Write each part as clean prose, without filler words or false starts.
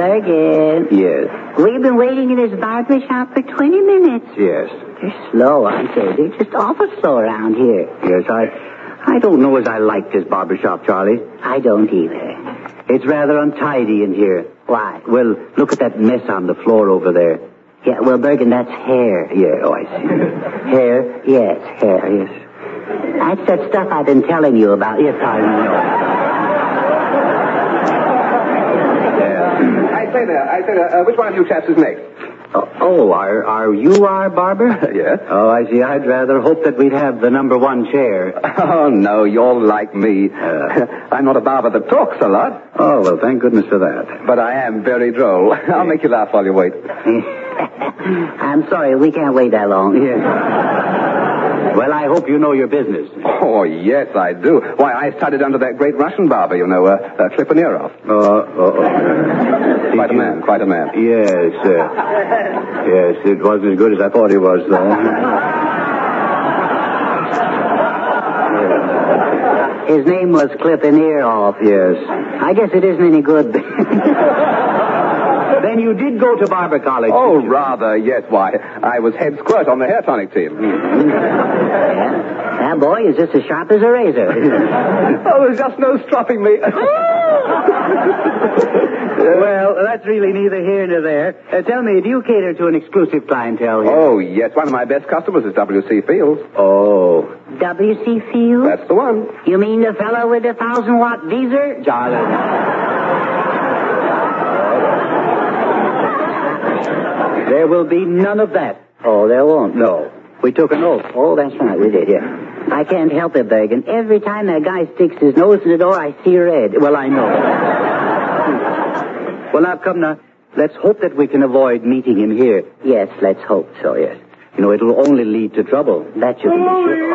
Bergen. Yes. We've been waiting in this barber shop for 20 minutes. Yes. They're slow, aren't they? They're just awful slow around here. Yes, I don't know as I like this barber shop, Charlie. I don't either. It's rather untidy in here. Why? Well, look at that mess on the floor over there. Yeah, well, Bergen, that's hair. Yeah, oh, I see. Hair? Yes, hair. Yes. That's that stuff I've been telling you about. Yes, I know. I say there, which one of you chaps is next? Are you our barber? Yes. Oh, I see. I'd rather hope that we'd have the number one chair. Oh, no, you're like me. I'm not a barber that talks a lot. Oh, well, thank goodness for that. But I am very droll. I'll make you laugh while you wait. I'm sorry, we can't wait that long. Yes. Well, I hope you know your business. Oh, yes, I do. Why, I studied under that great Russian barber, Klipanirov. Quite a man. Yes, yes, it wasn't as good as I thought he was, though. His name was Klipanirov. Yes. I guess it isn't any good. Then you did go to barber college. Oh, rather, yes. Why, I was head squirt on the hair tonic team. Yeah. That boy is just as sharp as a razor. Oh, there's just no stopping me. Well, that's really neither here nor there. Tell me, do you cater to an exclusive clientele here? Oh, yes. One of my best customers is W.C. Fields. Oh. W.C. Fields? That's the one. You mean the fellow with the 1,000-watt Deezer? Charlie. There will be none of that. Oh, there won't. No. We took an oath. Oh, that's right, we did, yeah. I can't help it, Bergen. Every time that guy sticks his nose in the door, I see red. Well, I know. Well, now, come now. Let's hope that we can avoid meeting him here. Yes, let's hope so, yes. You know, it'll only lead to trouble. That you can be sure.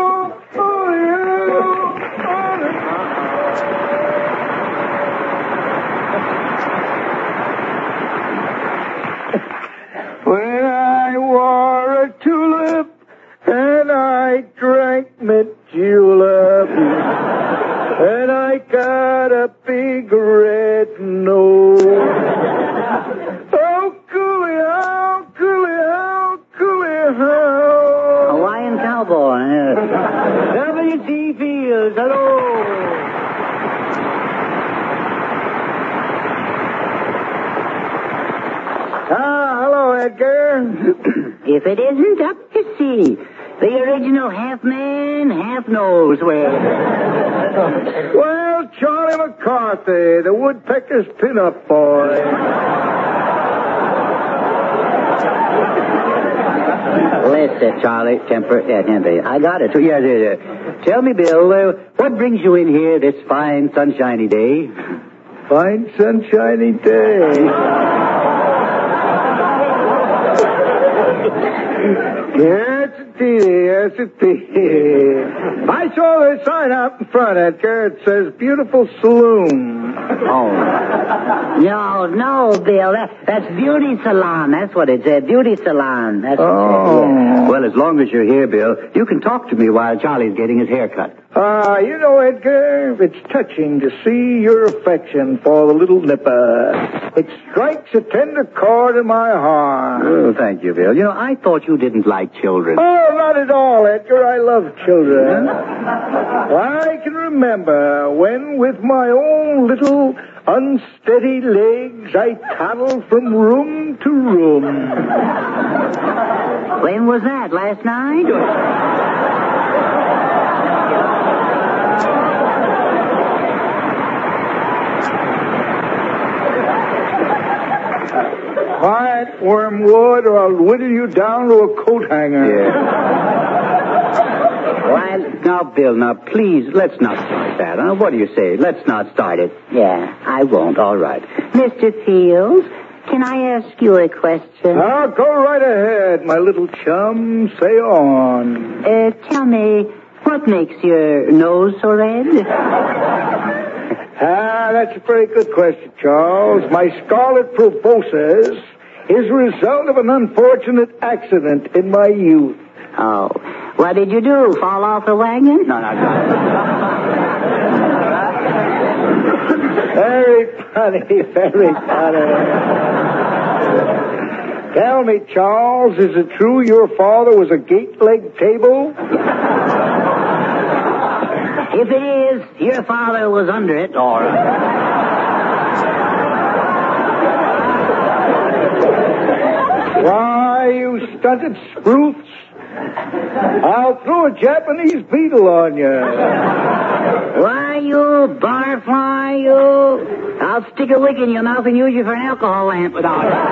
When I wore a tulip and I drank my julep and I got a big red nose. Oh, coolie-ow, coolie-ow, coolie-ow. Hawaiian cowboy. W.C. Fields, hello. Hello, Edgar. If it isn't up to see, the original half-man, half-nose way. Well, Charlie McCarthy, the woodpecker's pin-up boy. Listen, Charlie, temper. I got it. Yeah. Tell me, Bill, what brings you in here this fine, sunshiny day? Fine, sunshiny day. Yes, indeed. I saw the sign out in front, Edgar. It says beautiful saloon. Oh. No, Bill. That's beauty salon. That's what it said. Beauty salon. That's what it said. Yeah. Well, as long as you're here, Bill, you can talk to me while Charlie's getting his hair cut. You know, Edgar, it's touching to see your affection for the little nipper. It strikes a tender chord in my heart. Oh, thank you, Bill. You know, I thought you didn't like children. Oh, not at all, Edgar. I love children. I can remember when, with my own little unsteady legs, I toddled from room to room. When was that? Last night? Quiet, Wormwood, or I'll whittle you down to a coat hanger. Yeah. Well, now, Bill, please, let's not start that. Huh? What do you say? Let's not start it. Yeah, I won't. All right. Mr. Fields, can I ask you a question? Go right ahead, my little chum. Say on. Tell me, what makes your nose so red? That's a very good question, Charles. My scarlet proboscis is a result of an unfortunate accident in my youth. Oh. What did you do? Fall off the wagon? No. Very funny, very funny. Tell me, Charles, is it true your father was a gate-leg table? If it is, your father was under it, or... Why, you stunted spruce. I'll throw a Japanese beetle on you. Why, you barfly, you... I'll stick a wick in your mouth and use you for an alcohol lamp without it.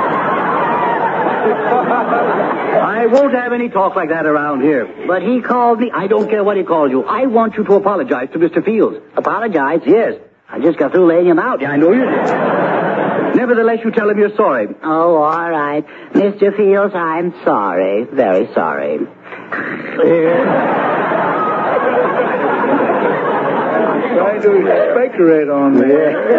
I won't have any talk like that around here. But he called me... I don't care what he called you. I want you to apologize to Mr. Fields. Apologize? Yes. I just got through laying him out. Yeah, I know you did. Nevertheless, you tell him you're sorry. Oh, all right. Mr. Fields, I'm sorry. Very sorry. Trying to speculate on me.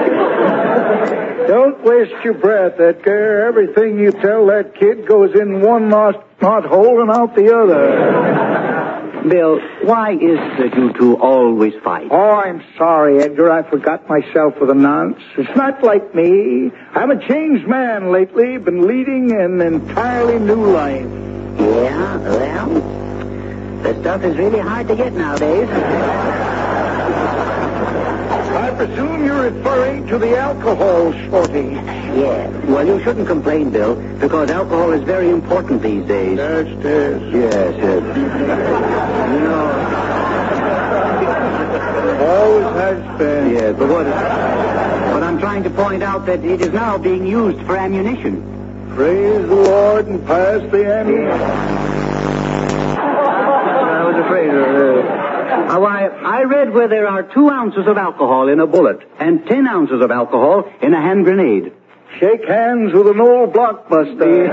Don't waste your breath, Edgar. Everything you tell that kid goes in one knot hole and out the other. Bill, why is it that you two always fight? Oh, I'm sorry, Edgar. I forgot myself for the nonce. It's not like me. I'm a changed man lately. Been leading an entirely new life. Yeah, well, the stuff is really hard to get nowadays. I presume you're referring to the alcohol shortage. Yeah. Well, you shouldn't complain, Bill, because alcohol is very important these days. Yes, it is. Yes, yes. You know... Always has been. Yes, but I'm trying to point out that it is now being used for ammunition. Praise the Lord and pass the ammunition. I was afraid of it. I read where there are 2 ounces of alcohol in a bullet and 10 ounces of alcohol in a hand grenade. Shake hands with an old blockbuster.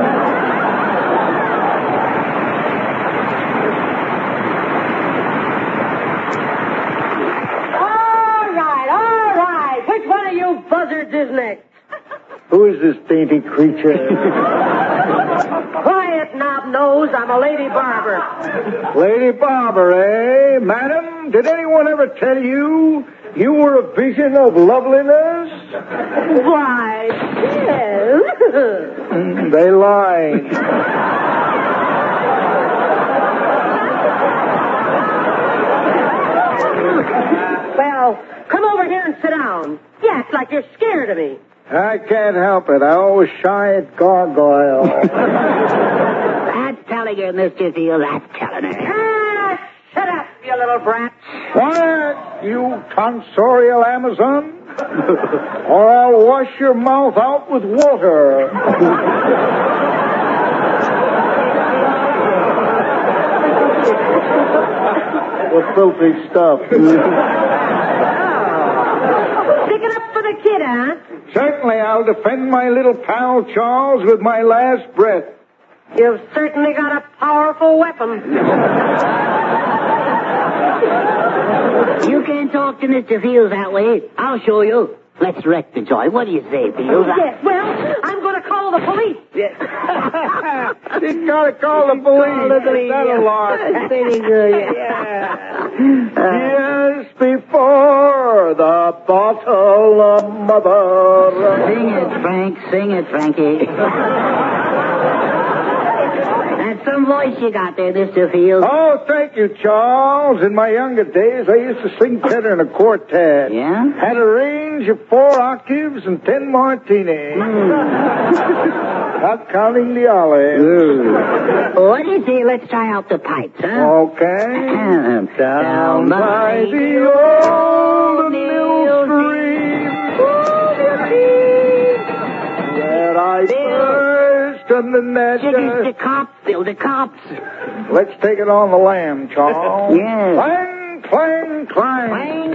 All right. Which one of you buzzards is next? Who is this dainty creature? Quiet, knob nose. I'm a lady barber. Lady Barber, eh? Madam, did anyone ever tell you you were a vision of loveliness? Why, yes. They lied. Well, come over here and sit down. You act like you're scared of me. I can't help it. I always shy at gargoyle. That's telling her, Mr. Fields. That's telling her. Ah, shut up, you little brat. Quiet, you tonsorial Amazon. Or I'll wash your mouth out with water. What filthy stuff. Stick it up for the kid, huh? Certainly, I'll defend my little pal Charles with my last breath. You've certainly got a powerful weapon. You can't talk to Mr. Fields that way. I'll show you. Let's wreck the joint. What do you say, Fields? Yes, well, I'm going to call the police. He's got to call the police. Is that a lot? That's pretty good. Yes, before the bottle of mother. Sing it, Frank. Sing it, Frankie. That's some voice you got there, Mr. Fields. Oh, thank you, Charles. In my younger days, I used to sing tenor in a quartet. Yeah? Had a range of 4 octaves and 10 martinis. Not counting the olives. What do you say? Let's try out the pipes, huh? Okay. Down by the old mill stream, where I first on the net. Jiggers the cops, Bill, the cops. Let's take it on the lamb, Charles. Yes. Clang, clang, clang. Clang,